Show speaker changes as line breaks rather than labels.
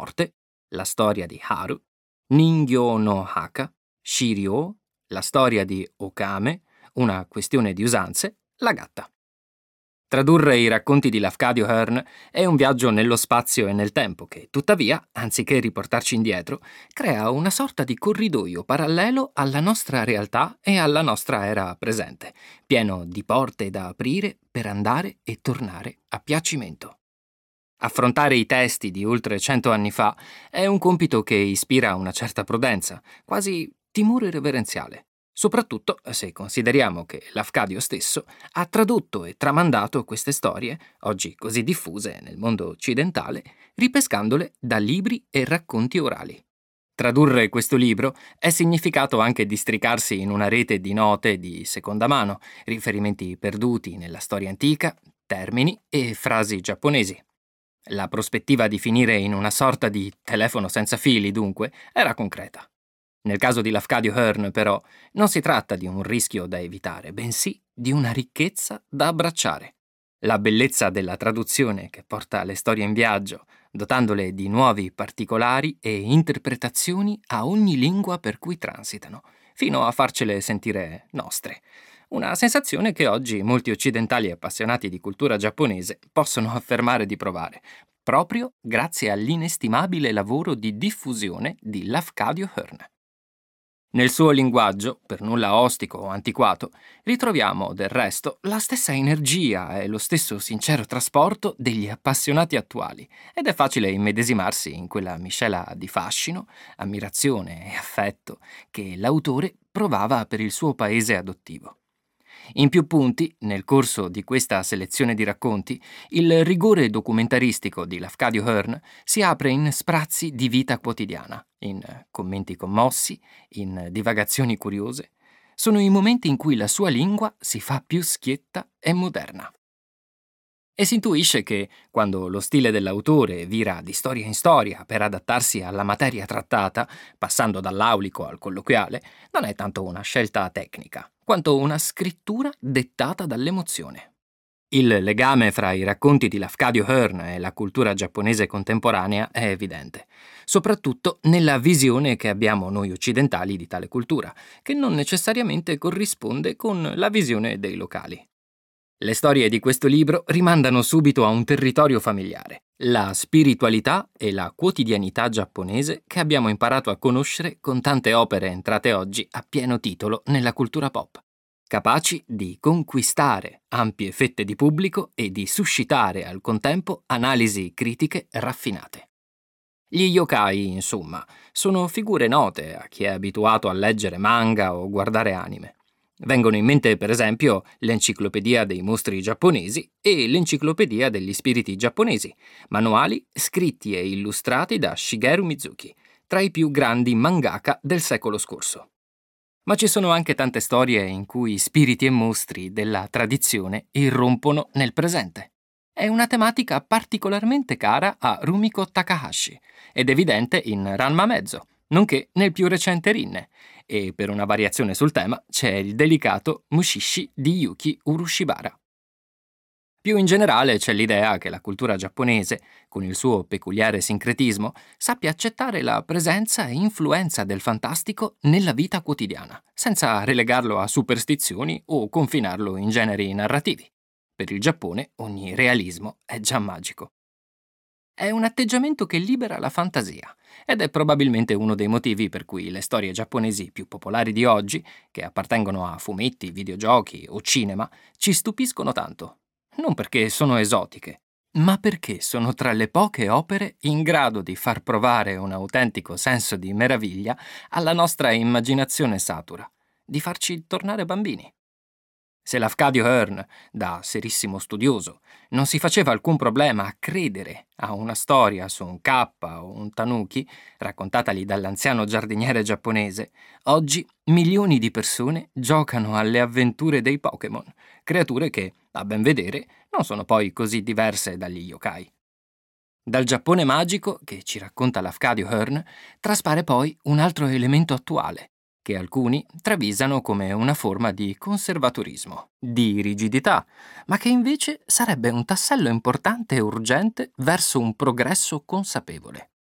morte, la storia di Haru, Ningyo no Haka, Shiryo, la storia di Okame, una questione di usanze, la gatta. Tradurre i racconti di Lafcadio Hearn è un viaggio nello spazio e nel tempo che, tuttavia, anziché riportarci indietro, crea una sorta di corridoio parallelo alla nostra realtà e alla nostra era presente, pieno di porte da aprire per andare e tornare a piacimento. Affrontare i testi di oltre 100 anni fa è un compito che ispira una certa prudenza, quasi timore reverenziale, soprattutto se consideriamo che Lafcadio stesso ha tradotto e tramandato queste storie, oggi così diffuse nel mondo occidentale, ripescandole da libri e racconti orali. Tradurre questo libro è significato anche districarsi in una rete di note di seconda mano, riferimenti perduti nella storia antica, termini e frasi giapponesi. La prospettiva di finire in una sorta di telefono senza fili, dunque, era concreta. Nel caso di Lafcadio Hearn, però, non si tratta di un rischio da evitare, bensì di una ricchezza da abbracciare. La bellezza della traduzione che porta le storie in viaggio, dotandole di nuovi particolari e interpretazioni a ogni lingua per cui transitano, fino a farcele sentire nostre. Una sensazione che oggi molti occidentali appassionati di cultura giapponese possono affermare di provare, proprio grazie all'inestimabile lavoro di diffusione di Lafcadio Hearn. Nel suo linguaggio, per nulla ostico o antiquato, ritroviamo del resto la stessa energia e lo stesso sincero trasporto degli appassionati attuali, ed è facile immedesimarsi in quella miscela di fascino, ammirazione e affetto che l'autore provava per il suo paese adottivo. In più punti, nel corso di questa selezione di racconti, il rigore documentaristico di Lafcadio Hearn si apre in sprazzi di vita quotidiana, in commenti commossi, in divagazioni curiose. Sono i momenti in cui la sua lingua si fa più schietta e moderna. E si intuisce che, quando lo stile dell'autore vira di storia in storia per adattarsi alla materia trattata, passando dall'aulico al colloquiale, non è tanto una scelta tecnica, quanto una scrittura dettata dall'emozione. Il legame fra i racconti di Lafcadio Hearn e la cultura giapponese contemporanea è evidente, soprattutto nella visione che abbiamo noi occidentali di tale cultura, che non necessariamente corrisponde con la visione dei locali. Le storie di questo libro rimandano subito a un territorio familiare, la spiritualità e la quotidianità giapponese che abbiamo imparato a conoscere con tante opere entrate oggi a pieno titolo nella cultura pop, capaci di conquistare ampie fette di pubblico e di suscitare al contempo analisi critiche raffinate. Gli yokai, insomma, sono figure note a chi è abituato a leggere manga o guardare anime. Vengono in mente, per esempio, l'Enciclopedia dei mostri giapponesi e l'Enciclopedia degli spiriti giapponesi, manuali scritti e illustrati da Shigeru Mizuki, tra i più grandi mangaka del secolo scorso. Ma ci sono anche tante storie in cui spiriti e mostri della tradizione irrompono nel presente. È una tematica particolarmente cara a Rumiko Takahashi ed evidente in Ranma Mezzo, nonché nel più recente Rinne, e per una variazione sul tema c'è il delicato Mushishi di Yuki Urushibara. Più in generale c'è l'idea che la cultura giapponese, con il suo peculiare sincretismo, sappia accettare la presenza e influenza del fantastico nella vita quotidiana, senza relegarlo a superstizioni o confinarlo in generi narrativi. Per il Giappone ogni realismo è già magico. È un atteggiamento che libera la fantasia ed è probabilmente uno dei motivi per cui le storie giapponesi più popolari di oggi, che appartengono a fumetti, videogiochi o cinema, ci stupiscono tanto. Non perché sono esotiche, ma perché sono tra le poche opere in grado di far provare un autentico senso di meraviglia alla nostra immaginazione satura, di farci tornare bambini. Se Lafcadio Hearn, da serissimo studioso, non si faceva alcun problema a credere a una storia su un kappa o un tanuki, raccontatagli dall'anziano giardiniere giapponese, oggi milioni di persone giocano alle avventure dei Pokémon, creature che, a ben vedere, non sono poi così diverse dagli yokai. Dal Giappone magico, che ci racconta Lafcadio Hearn, traspare poi un altro elemento attuale, che alcuni travisano come una forma di conservatorismo, di rigidità, ma che invece sarebbe un tassello importante e urgente verso un progresso consapevole.